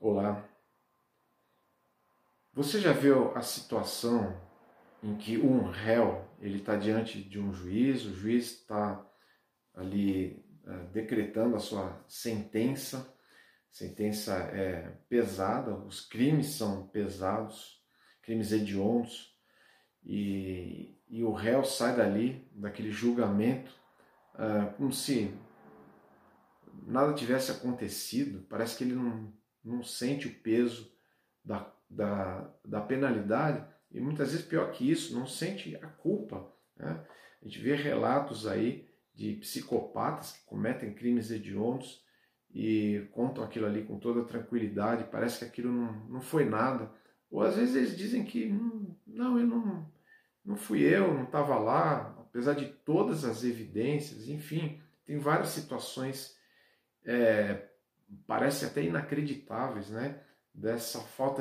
Olá. Você já viu a situação em que um réu ele está diante de um juiz, o juiz está ali decretando a sua sentença, a sentença é pesada, os crimes são pesados, crimes hediondos, e o réu sai dali, daquele julgamento, como se nada tivesse acontecido, parece que ele não sente o peso da penalidade, e muitas vezes pior que isso, não sente a culpa, né? A gente vê relatos aí de psicopatas que cometem crimes hediondos e contam aquilo ali com toda tranquilidade, parece que aquilo não foi nada, ou às vezes eles dizem que não fui eu, não estava lá, apesar de todas as evidências, enfim, tem várias situações, parece até inacreditáveis, né? Dessa falta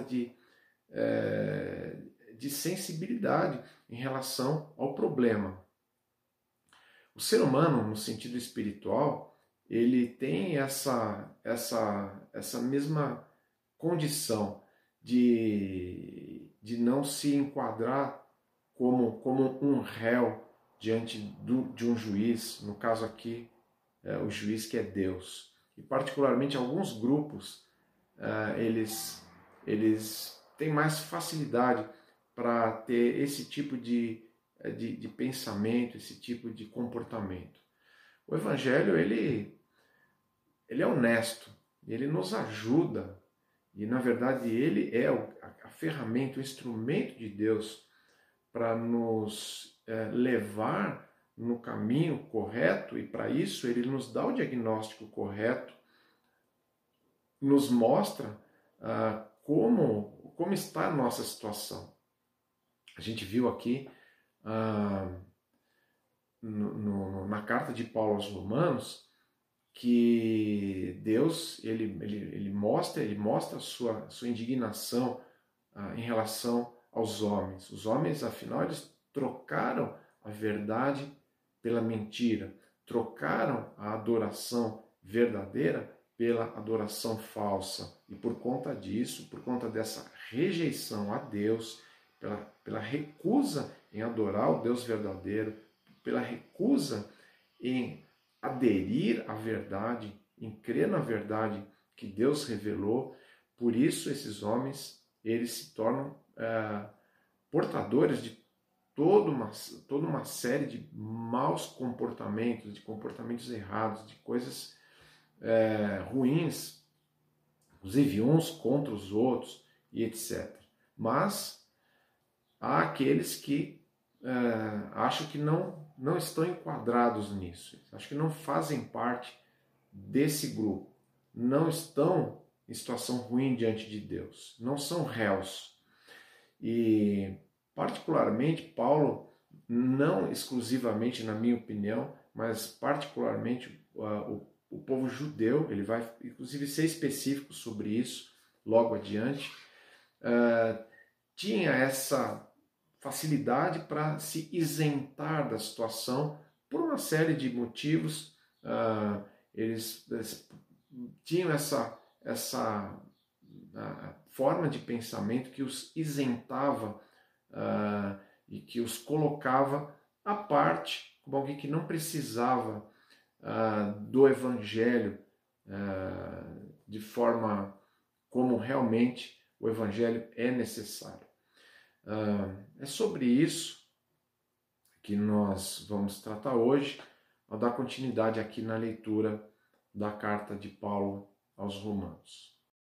de sensibilidade em relação ao problema. O ser humano, no sentido espiritual, ele tem essa mesma condição de não se enquadrar como um réu diante de um juiz, no caso aqui, o juiz que é Deus. E particularmente alguns grupos, eles têm mais facilidade para ter esse tipo de pensamento, esse tipo de comportamento. O Evangelho, ele é honesto, ele nos ajuda, e na verdade ele é a ferramenta, o instrumento de Deus para nos levar no caminho correto, e para isso ele nos dá o diagnóstico correto, nos mostra como está a nossa situação. A gente viu aqui na carta de Paulo aos Romanos que Deus ele mostra a sua indignação em relação aos homens. Os homens, afinal, eles trocaram a verdade pela mentira, trocaram a adoração verdadeira pela adoração falsa. E por conta disso, por conta dessa rejeição a Deus, pela recusa em adorar o Deus verdadeiro, pela recusa em aderir à verdade, em crer na verdade que Deus revelou, por isso esses homens eles se tornam portadores de toda uma série de maus comportamentos, de comportamentos errados, de coisas ruins, inclusive uns contra os outros e etc. Mas há aqueles que acham que não estão enquadrados nisso, acham que não fazem parte desse grupo, não estão em situação ruim diante de Deus, não são réus. E particularmente Paulo, não exclusivamente na minha opinião, mas particularmente o povo judeu, ele vai inclusive ser específico sobre isso logo adiante, tinha essa facilidade para se isentar da situação por uma série de motivos. Eles tinham essa forma de pensamento que os isentava e que os colocava à parte, como alguém que não precisava do Evangelho de forma como realmente o Evangelho é necessário. É sobre isso que nós vamos tratar hoje, ao dar continuidade aqui na leitura da carta de Paulo aos Romanos.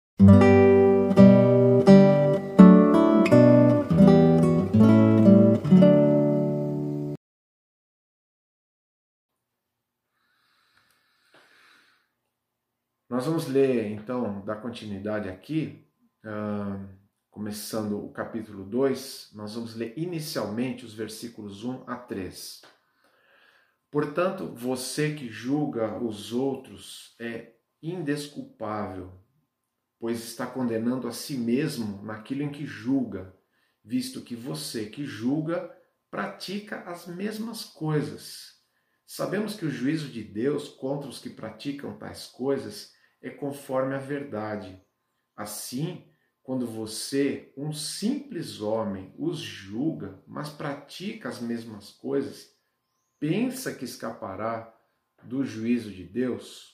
Nós vamos ler, então, dar continuidade aqui, começando o capítulo 2, nós vamos ler inicialmente os versículos 1 a 3. Portanto, você que julga os outros é indesculpável, pois está condenando a si mesmo naquilo em que julga, visto que você que julga pratica as mesmas coisas. Sabemos que o juízo de Deus contra os que praticam tais coisas é conforme a verdade, Assim, quando você, um simples homem, os julga, mas pratica as mesmas coisas, pensa que escapará do juízo de Deus?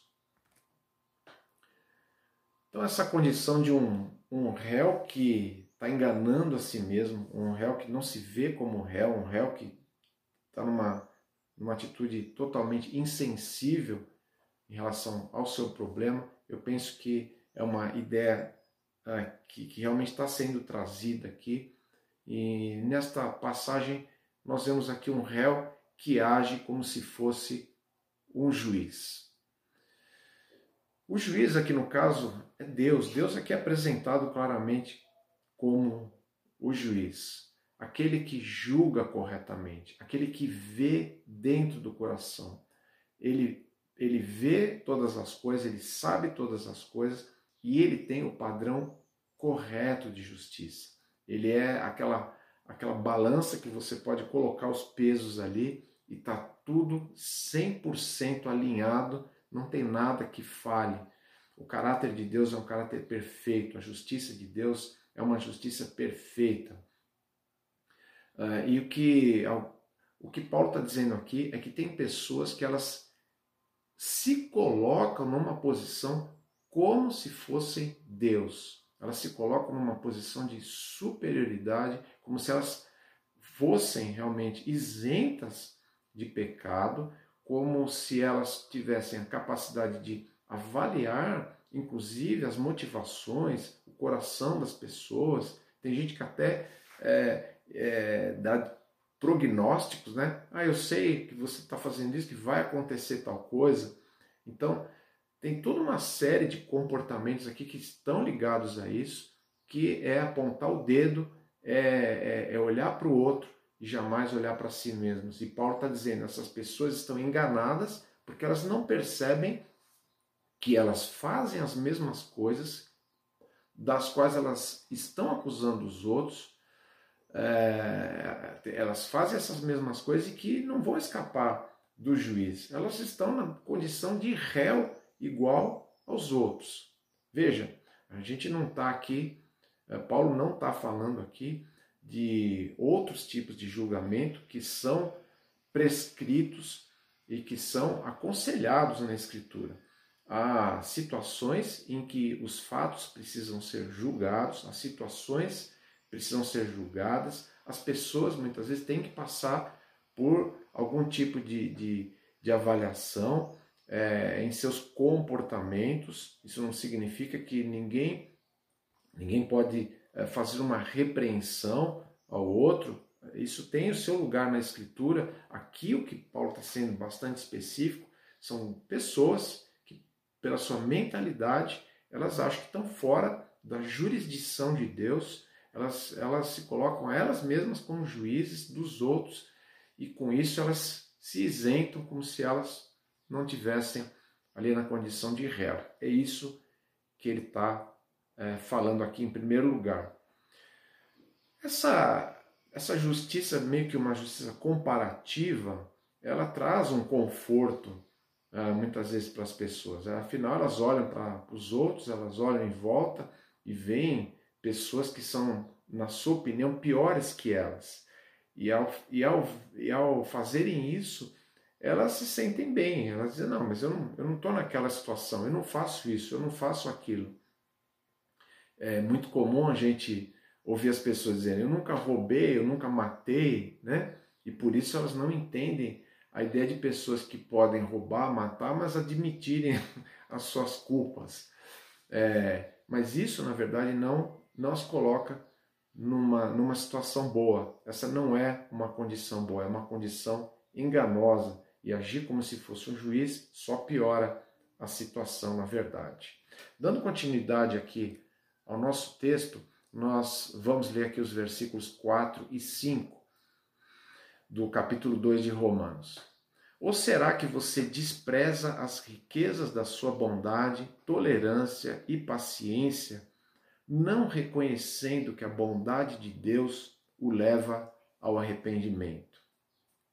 Então, essa condição de um réu que está enganando a si mesmo, um réu que não se vê como réu, um réu que está numa atitude totalmente insensível em relação ao seu problema, eu penso que é uma ideia que realmente está sendo trazida aqui. E nesta passagem nós vemos aqui um réu que age como se fosse um juiz. O juiz aqui no caso é Deus. Deus aqui é apresentado claramente como o juiz. Aquele que julga corretamente, aquele que vê dentro do coração. Ele vê todas as coisas, ele sabe todas as coisas e ele tem o padrão correto de justiça. Ele é aquela balança que você pode colocar os pesos ali e está tudo 100% alinhado, não tem nada que falhe. O caráter de Deus é um caráter perfeito, a justiça de Deus é uma justiça perfeita. E o que Paulo está dizendo aqui é que tem pessoas que elas se colocam numa posição como se fossem Deus. Elas se colocam numa posição de superioridade, como se elas fossem realmente isentas de pecado, como se elas tivessem a capacidade de avaliar, inclusive, as motivações, o coração das pessoas. Tem gente que até dá prognósticos, né? Eu sei que você está fazendo isso, que vai acontecer tal coisa. Então, tem toda uma série de comportamentos aqui que estão ligados a isso, que é apontar o dedo, é olhar para o outro e jamais olhar para si mesmos. E Paulo está dizendo, essas pessoas estão enganadas porque elas não percebem que elas fazem as mesmas coisas das quais elas estão acusando os outros. Elas fazem essas mesmas coisas e que não vão escapar do juiz. Elas estão na condição de réu igual aos outros. Veja, a gente não está aqui, Paulo não está falando aqui de outros tipos de julgamento que são prescritos e que são aconselhados na Escritura. Há situações em que os fatos precisam ser julgados, há situações precisam ser julgadas, as pessoas muitas vezes têm que passar por algum tipo de avaliação em seus comportamentos. Isso não significa que ninguém pode fazer uma repreensão ao outro. Isso tem o seu lugar na Escritura. Aqui o que Paulo está sendo bastante específico são pessoas que, pela sua mentalidade, elas acham que estão fora da jurisdição de Deus. Elas se colocam elas mesmas como juízes dos outros e com isso elas se isentam como se elas não tivessem ali na condição de réu. É isso que ele está falando aqui em primeiro lugar. Essa justiça, meio que uma justiça comparativa, ela traz um conforto muitas vezes para as pessoas. Afinal, elas olham para os outros, elas olham em volta e veem pessoas que são, na sua opinião, piores que elas. E ao fazerem isso, elas se sentem bem. Elas dizem, não, mas eu não estou naquela situação, eu não faço isso, eu não faço aquilo. É muito comum a gente ouvir as pessoas dizendo, eu nunca roubei, eu nunca matei, né? E por isso elas não entendem a ideia de pessoas que podem roubar, matar, mas admitirem as suas culpas. Mas isso, na verdade, não as coloca numa situação boa. Essa não é uma condição boa, é uma condição enganosa. E agir como se fosse um juiz só piora a situação, na verdade. Dando continuidade aqui ao nosso texto, nós vamos ler aqui os versículos 4 e 5 do capítulo 2 de Romanos. Ou será que você despreza as riquezas da sua bondade, tolerância e paciência, não reconhecendo que a bondade de Deus o leva ao arrependimento?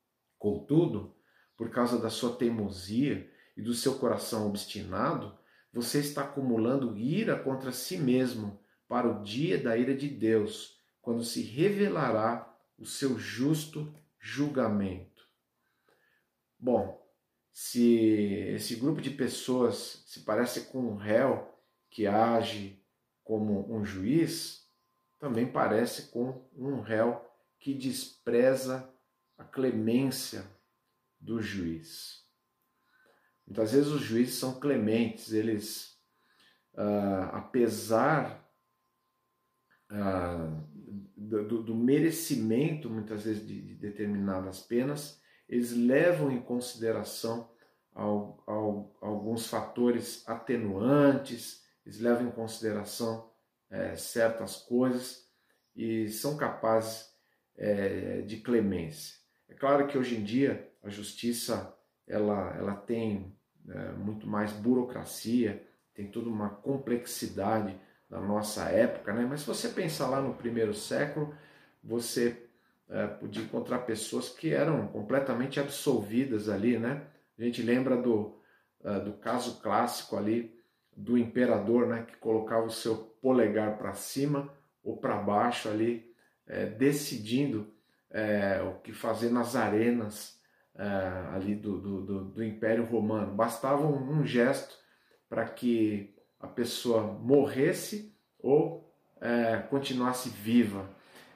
Contudo, por causa da sua teimosia e do seu coração obstinado, você está acumulando ira contra si mesmo para o dia da ira de Deus, quando se revelará o seu justo julgamento. Bom, se esse grupo de pessoas se parece com um réu que age como um juiz, também parece com um réu que despreza a clemência do juiz. Muitas vezes os juízes são clementes, eles, apesar do merecimento, muitas vezes, de determinadas penas, eles levam em consideração alguns fatores atenuantes, eles levam em consideração certas coisas e são capazes de clemência. É claro que hoje em dia a justiça ela tem muito mais burocracia, tem toda uma complexidade da nossa época, né? Mas se você pensar lá no primeiro século, você podia encontrar pessoas que eram completamente absolvidas ali, né? A gente lembra do caso clássico ali do imperador, né? Que colocava o seu polegar para cima ou para baixo ali, decidindo o que fazer nas arenas ali do Império Romano. Bastava um gesto para que a pessoa morresse ou continuasse viva.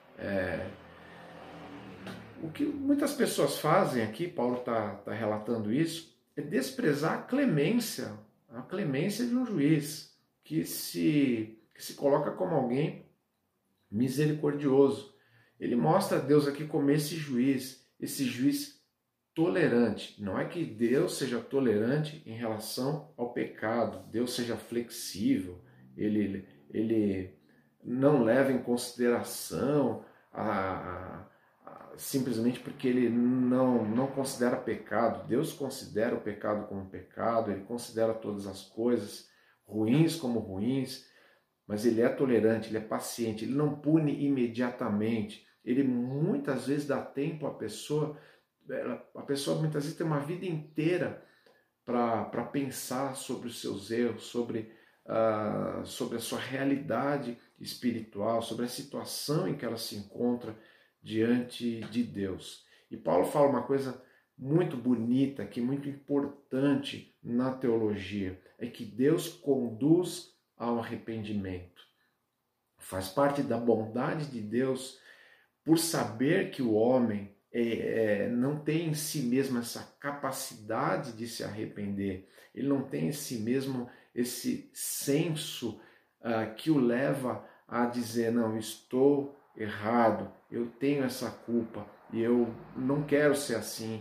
O que muitas pessoas fazem aqui, Paulo está relatando isso, é desprezar a clemência de um juiz que se coloca como alguém misericordioso. Ele mostra a Deus aqui como esse juiz tolerante. Não é que Deus seja tolerante em relação ao pecado, Deus seja flexível, ele não leva em consideração simplesmente porque ele não considera pecado. Deus considera o pecado como pecado, ele considera todas as coisas ruins como ruins, mas ele é tolerante, ele é paciente, ele não pune imediatamente, ele muitas vezes dá tempo à pessoa. A pessoa muitas vezes tem uma vida inteira para pensar sobre os seus erros, sobre a sua realidade espiritual, sobre a situação em que ela se encontra diante de Deus. E Paulo fala uma coisa muito bonita, que é muito importante na teologia, é que Deus conduz ao arrependimento. Faz parte da bondade de Deus, por saber que o homem não tem em si mesmo essa capacidade de se arrepender, ele não tem em si mesmo esse senso que o leva a dizer, não, estou errado, eu tenho essa culpa e eu não quero ser assim,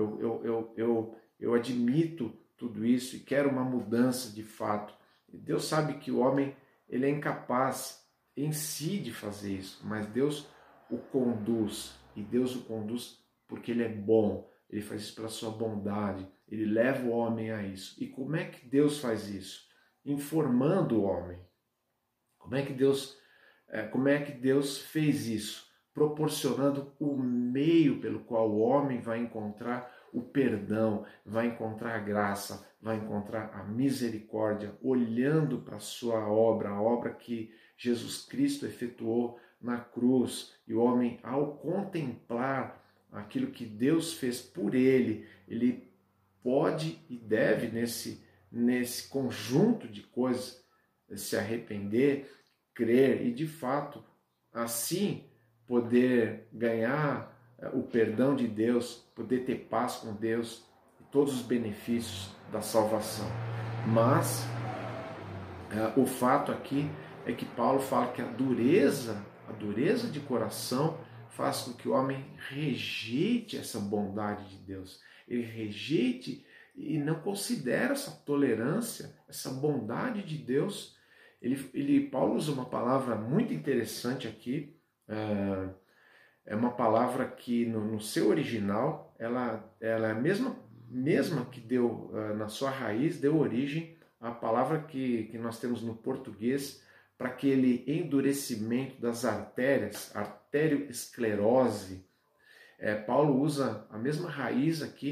eu admito tudo isso e quero uma mudança de fato. Deus sabe que o homem ele é incapaz em si de fazer isso, mas Deus o conduz, e Deus o conduz porque ele é bom, ele faz isso pela sua bondade, ele leva o homem a isso. E como é que Deus faz isso? Informando o homem. Como é que Deus fez isso? Proporcionando o meio pelo qual o homem vai encontrar o perdão, vai encontrar a graça, vai encontrar a misericórdia, olhando para a sua obra, a obra que Jesus Cristo efetuou na cruz. E o homem, ao contemplar aquilo que Deus fez por ele pode e deve, nesse conjunto de coisas, se arrepender, crer e, de fato, assim poder ganhar o perdão de Deus, poder ter paz com Deus e todos os benefícios da salvação. Mas o fato aqui é que Paulo fala que a dureza de coração faz com que o homem rejeite essa bondade de Deus. Ele rejeite e não considera essa tolerância, essa bondade de Deus. Paulo usa uma palavra muito interessante aqui, é uma palavra que no seu original, ela é a mesma que deu, na sua raiz, deu origem à palavra que nós temos no português, para aquele endurecimento das artérias, arterioesclerose. Paulo usa a mesma raiz aqui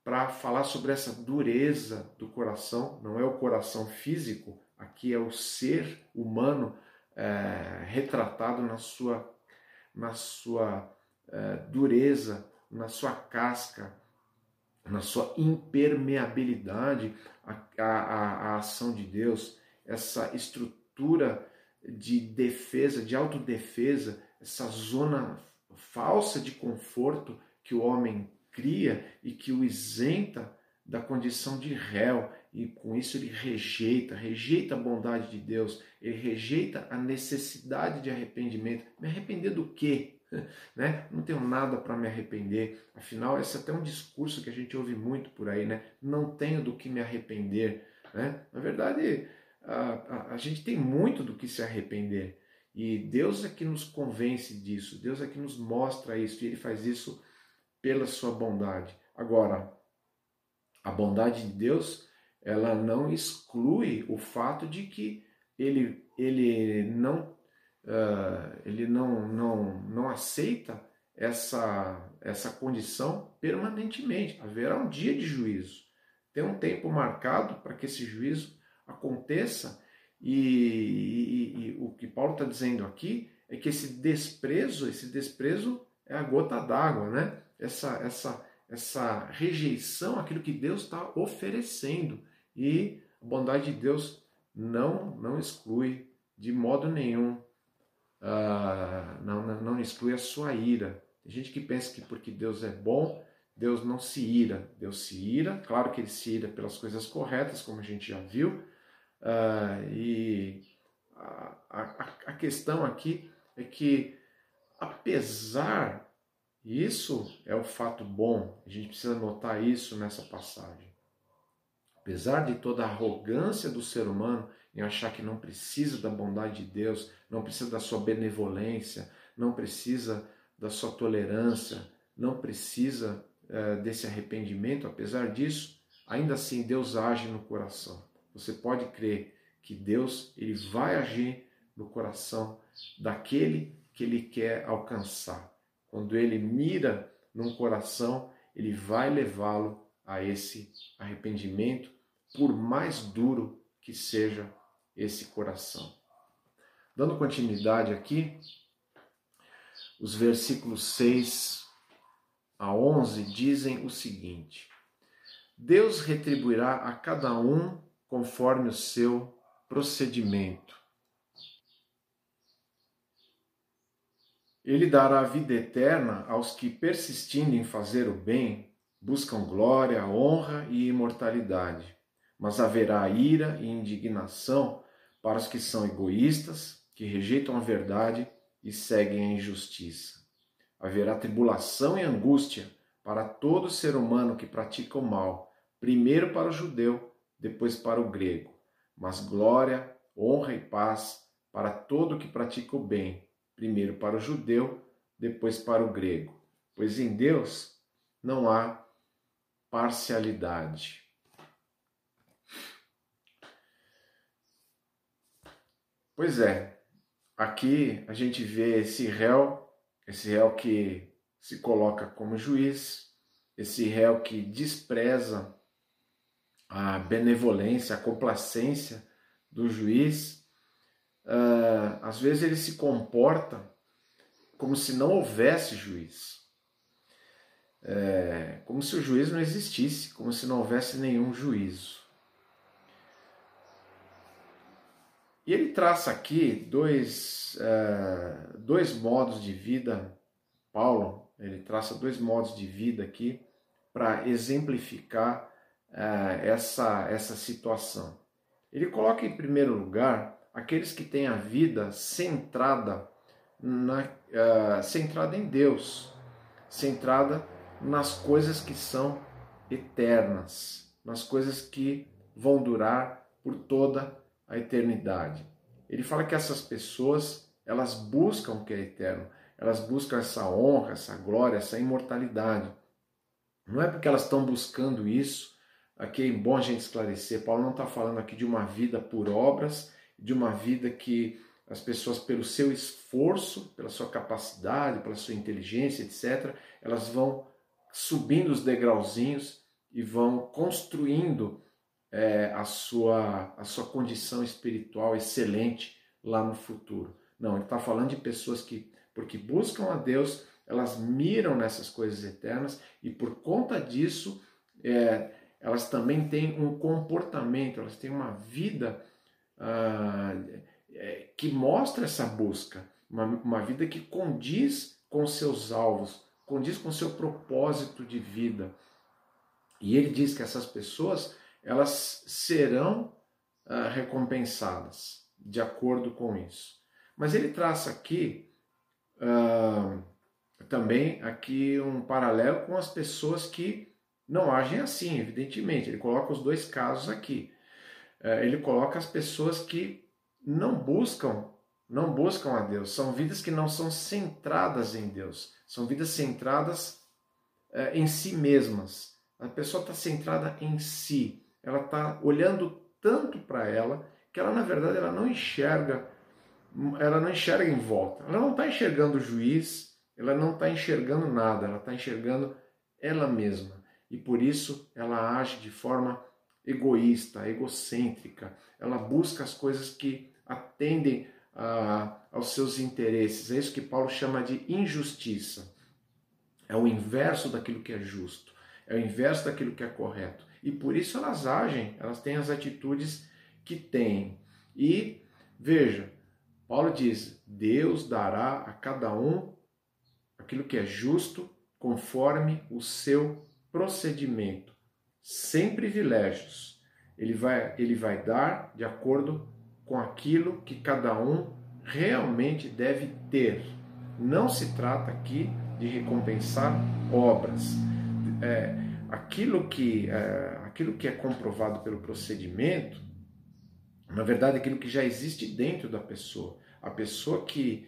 para falar sobre essa dureza do coração. Não é o coração físico, aqui é o ser humano retratado na sua dureza, na sua casca, na sua impermeabilidade à ação de Deus, essa estrutura de defesa, de autodefesa, essa zona falsa de conforto que o homem cria e que o isenta da condição de réu, e com isso ele rejeita a bondade de Deus, ele rejeita a necessidade de arrependimento. Me arrepender do quê? Né? Não tenho nada para me arrepender. Afinal, esse é até um discurso que a gente ouve muito por aí, né? Não tenho do que me arrepender. Né? Na verdade, a gente tem muito do que se arrepender. E Deus é que nos convence disso, Deus é que nos mostra isso, e Ele faz isso pela sua bondade. Agora, a bondade de Deus, ela não exclui o fato de que ele não aceita essa condição permanentemente. Haverá um dia de juízo. Tem um tempo marcado para que esse juízo aconteça, e o que Paulo está dizendo aqui é que esse desprezo é a gota d'água, né? Essa rejeição àquilo que Deus está oferecendo. E a bondade de Deus não exclui de modo nenhum, não exclui a sua ira. Tem gente que pensa que porque Deus é bom, Deus não se ira. Deus se ira, claro que Ele se ira pelas coisas corretas, como a gente já viu, e a questão aqui é que, apesar, isso é o fato bom, a gente precisa notar isso nessa passagem, apesar de toda a arrogância do ser humano em achar que não precisa da bondade de Deus, não precisa da sua benevolência, não precisa da sua tolerância, não precisa desse arrependimento, apesar disso, ainda assim Deus age no coração. Você pode crer que Deus ele vai agir no coração daquele que Ele quer alcançar. Quando Ele mira num coração, Ele vai levá-lo a esse arrependimento, por mais duro que seja esse coração. Dando continuidade aqui, os versículos 6 a 11 dizem o seguinte: Deus retribuirá a cada um conforme o seu procedimento. Ele dará a vida eterna aos que, persistindo em fazer o bem, buscam glória, honra e imortalidade. Mas haverá ira e indignação para os que são egoístas, que rejeitam a verdade e seguem a injustiça. Haverá tribulação e angústia para todo ser humano que pratica o mal, primeiro para o judeu, depois para o grego. Mas glória, honra e paz para todo que pratica o bem, primeiro para o judeu, depois para o grego. Pois em Deus não há parcialidade. Pois é, aqui a gente vê esse réu que se coloca como juiz, esse réu que despreza a benevolência, a complacência do juiz. Às vezes ele se comporta como se não houvesse juiz, como se o juiz não existisse, como se não houvesse nenhum juízo. E ele traça aqui dois modos de vida. Paulo, ele traça dois modos de vida aqui para exemplificar essa situação. Ele coloca em primeiro lugar aqueles que têm a vida centrada em Deus, centrada nas coisas que são eternas, nas coisas que vão durar por toda a eternidade. Ele fala que essas pessoas, elas buscam o que é eterno, elas buscam essa honra, essa glória, essa imortalidade. Não é porque elas estão buscando isso, aqui é bom a gente esclarecer, Paulo não está falando aqui de uma vida por obras, de uma vida que as pessoas, pelo seu esforço, pela sua capacidade, pela sua inteligência, etc., elas vão subindo os degrauzinhos e vão construindo a sua condição espiritual excelente lá no futuro. Não, ele está falando de pessoas que, porque buscam a Deus, elas miram nessas coisas eternas e por conta disso, elas também têm um comportamento, elas têm uma vida que mostra essa busca, uma vida que condiz com seus alvos, condiz com seu propósito de vida. E ele diz que essas pessoas, elas serão recompensadas de acordo com isso. Mas ele traça aqui também aqui um paralelo com as pessoas que não agem assim, evidentemente. Ele coloca os dois casos aqui. Ele coloca as pessoas que não buscam a Deus. São vidas que não são centradas em Deus. São vidas centradas em si mesmas. A pessoa está centrada em si. Ela está olhando tanto para ela que ela, na verdade, ela não enxerga em volta. Ela não está enxergando o juiz, ela não está enxergando nada, ela está enxergando ela mesma. E por isso ela age de forma egoísta, egocêntrica. Ela busca as coisas que atendem aos seus interesses. É isso que Paulo chama de injustiça. É o inverso daquilo que é justo. É o inverso daquilo que é correto. E por isso elas agem, elas têm as atitudes que têm. E, veja, Paulo diz, Deus dará a cada um aquilo que é justo conforme o seu procedimento, sem privilégios. Ele vai dar de acordo com aquilo que cada um realmente deve ter. Não se trata aqui de recompensar obras. Aquilo que é comprovado pelo procedimento, na verdade, aquilo que já existe dentro da pessoa. A pessoa que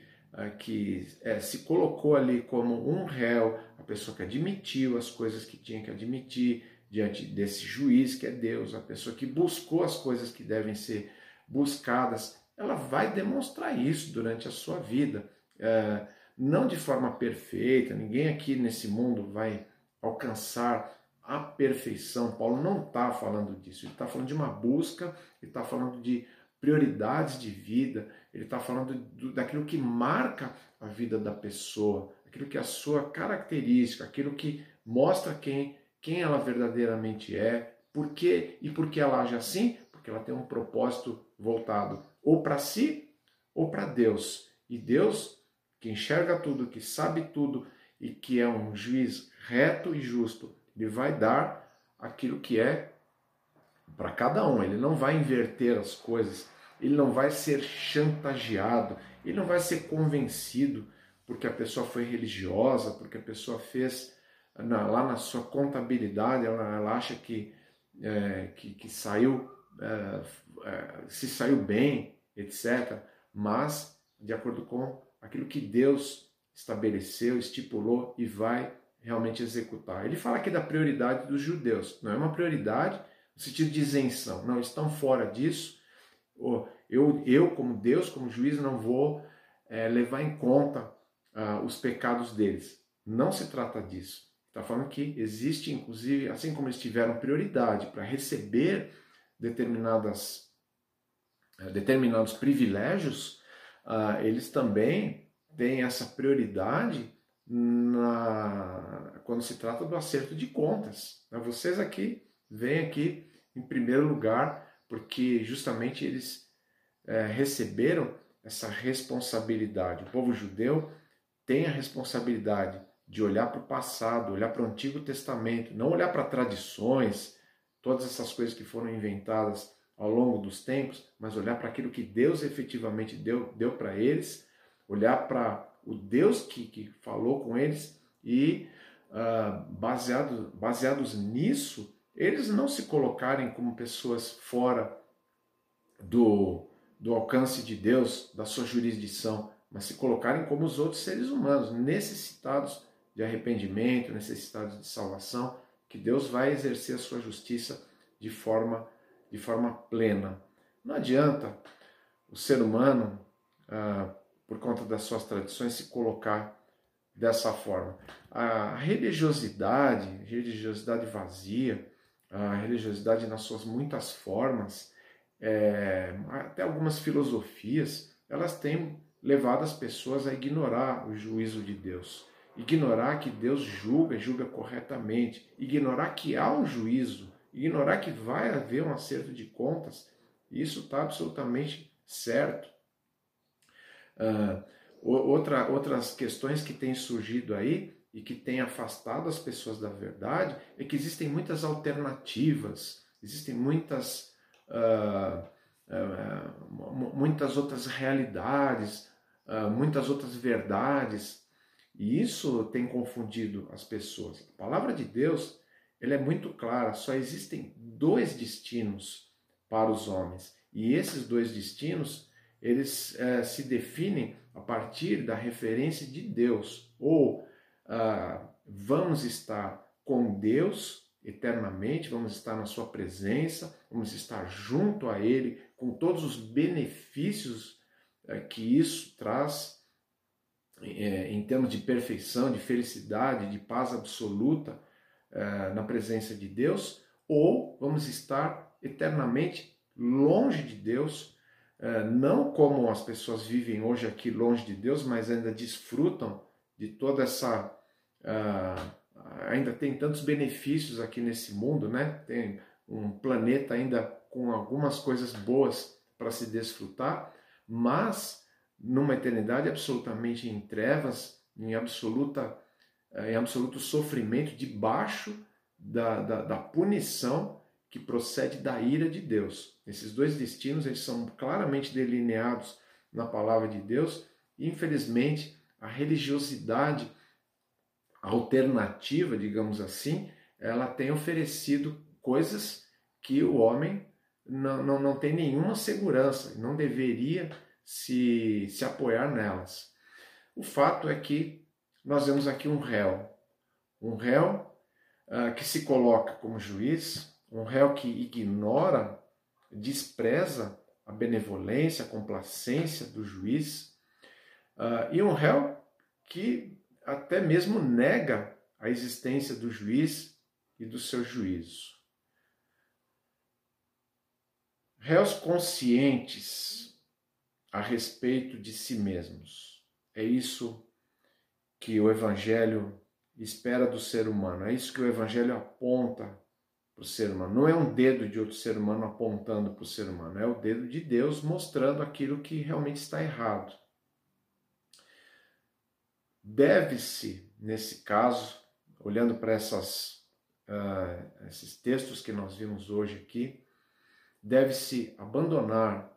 se colocou ali como um réu, a pessoa que admitiu as coisas que tinha que admitir diante desse juiz que é Deus, a pessoa que buscou as coisas que devem ser buscadas, ela vai demonstrar isso durante a sua vida. Não de forma perfeita, ninguém aqui nesse mundo vai alcançar a perfeição. Paulo não está falando disso, ele está falando de uma busca, ele está falando de prioridades de vida, ele está falando daquilo que marca a vida da pessoa, aquilo que é a sua característica, aquilo que mostra quem ela verdadeiramente é, por que ela age assim, porque ela tem um propósito voltado ou para si ou para Deus. E Deus, que enxerga tudo, que sabe tudo e que é um juiz reto e justo, ele vai dar aquilo que é para cada um. Ele não vai inverter as coisas, ele não vai ser chantageado, ele não vai ser convencido porque a pessoa foi religiosa, porque a pessoa fez lá na sua contabilidade, ela acha que saiu, se saiu bem, etc. Mas de acordo com aquilo que Deus estabeleceu, estipulou e vai realmente executar. Ele fala aqui da prioridade dos judeus. Não é uma prioridade no sentido de isenção. Não, estão fora disso. Eu como Deus, como juiz, não vou levar em conta os pecados deles. Não se trata disso. Está falando que existe, inclusive, assim como eles tiveram prioridade para receber determinados privilégios, eles também têm essa prioridade quando se trata do acerto de contas. Vocês aqui vêm aqui em primeiro lugar porque justamente eles receberam essa responsabilidade. O povo judeu tem a responsabilidade de olhar para o passado, olhar para o Antigo Testamento, não olhar para tradições, todas essas coisas que foram inventadas ao longo dos tempos, mas olhar para aquilo que Deus efetivamente deu para eles, olhar para o Deus que falou com eles e, baseados nisso, eles não se colocarem como pessoas fora do alcance de Deus, da sua jurisdição, mas se colocarem como os outros seres humanos, necessitados de arrependimento, necessitados de salvação, que Deus vai exercer a sua justiça de forma plena. Não adianta o ser humano, por conta das suas tradições, se colocar dessa forma. A religiosidade vazia, a religiosidade nas suas muitas formas, até algumas filosofias, elas têm levado as pessoas a ignorar o juízo de Deus, ignorar que Deus julga corretamente, ignorar que há um juízo, ignorar que vai haver um acerto de contas. Isso está absolutamente certo. Outras questões que têm surgido aí e que têm afastado as pessoas da verdade é que existem muitas alternativas, existem muitas outras realidades, muitas outras verdades, e isso tem confundido as pessoas. A palavra de Deus, ela é muito clara, só existem dois destinos para os homens, e esses dois destinos, eles se definem a partir da referência de Deus, ou vamos estar com Deus eternamente, vamos estar na sua presença, vamos estar junto a Ele, com todos os benefícios que isso traz em termos de perfeição, de felicidade, de paz absoluta na presença de Deus, ou vamos estar eternamente longe de Deus, não como as pessoas vivem hoje aqui longe de Deus, mas ainda desfrutam de toda essa... ainda tem tantos benefícios aqui nesse mundo, né? Tem um planeta ainda com algumas coisas boas para se desfrutar, mas numa eternidade absolutamente em trevas, em absoluto sofrimento, debaixo da punição que procede da ira de Deus. Esses dois destinos, eles são claramente delineados na palavra de Deus, e infelizmente a religiosidade alternativa, digamos assim, ela tem oferecido coisas que o homem não tem nenhuma segurança, não deveria se apoiar nelas. O fato é que nós vemos aqui um réu que se coloca como juiz, um réu que ignora, despreza a benevolência, a complacência do juiz, e um réu que até mesmo nega a existência do juiz e do seu juízo. Réus conscientes a respeito de si mesmos. É isso que o Evangelho espera do ser humano. É isso que o Evangelho aponta para o ser humano. Não é um dedo de outro ser humano apontando para o ser humano. É o dedo de Deus mostrando aquilo que realmente está errado. Deve-se, nesse caso, olhando para esses textos que nós vimos hoje aqui, deve-se abandonar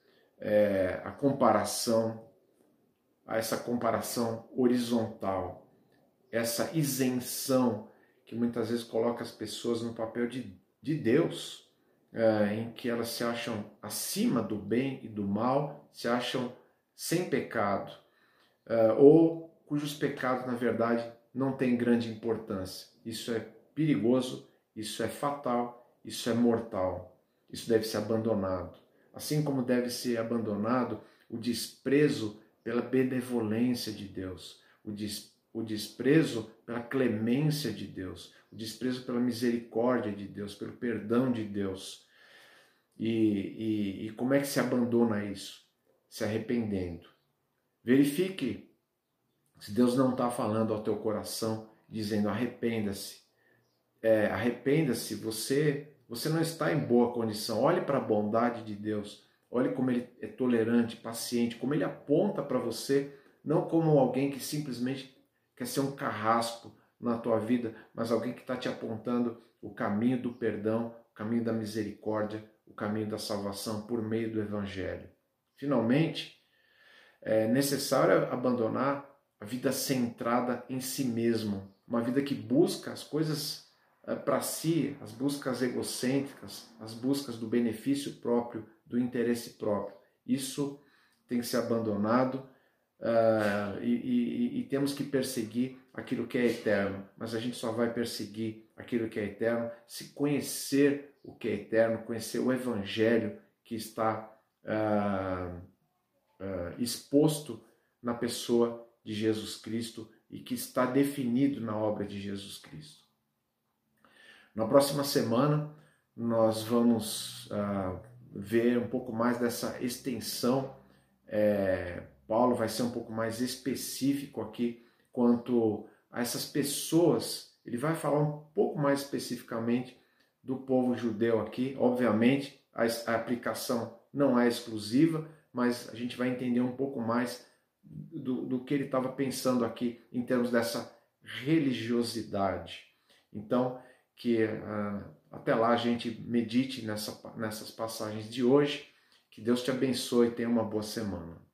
essa comparação horizontal, essa isenção que muitas vezes coloca as pessoas no papel de Deus, em que elas se acham acima do bem e do mal, se acham sem pecado, ou cujos pecados, na verdade, não têm grande importância. Isso é perigoso, isso é fatal, isso é mortal. Isso deve ser abandonado. Assim como deve ser abandonado o desprezo pela benevolência de Deus, o desprezo pela clemência de Deus, o desprezo pela misericórdia de Deus, pelo perdão de Deus. E como é que se abandona isso? Se arrependendo. Verifique se Deus não está falando ao teu coração, dizendo arrependa-se. Arrependa-se, você não está em boa condição. Olhe para a bondade de Deus. Olhe como Ele é tolerante, paciente, como Ele aponta para você, não como alguém que simplesmente quer ser um carrasco na tua vida, mas alguém que está te apontando o caminho do perdão, o caminho da misericórdia, o caminho da salvação por meio do Evangelho. Finalmente, é necessário abandonar a vida centrada em si mesmo, uma vida que busca as coisas para si, as buscas egocêntricas, as buscas do benefício próprio, do interesse próprio. Isso tem que ser abandonado e temos que perseguir aquilo que é eterno. Mas a gente só vai perseguir aquilo que é eterno se conhecer o que é eterno, conhecer o Evangelho que está exposto na pessoa de Jesus Cristo e que está definido na obra de Jesus Cristo. Na próxima semana, nós vamos ver um pouco mais dessa extensão. Paulo vai ser um pouco mais específico aqui quanto a essas pessoas. Ele vai falar um pouco mais especificamente do povo judeu aqui. Obviamente, a aplicação não é exclusiva, mas a gente vai entender um pouco mais do que ele estava pensando aqui em termos dessa religiosidade. Então, que até lá a gente medite nessas passagens de hoje. Que Deus te abençoe e tenha uma boa semana.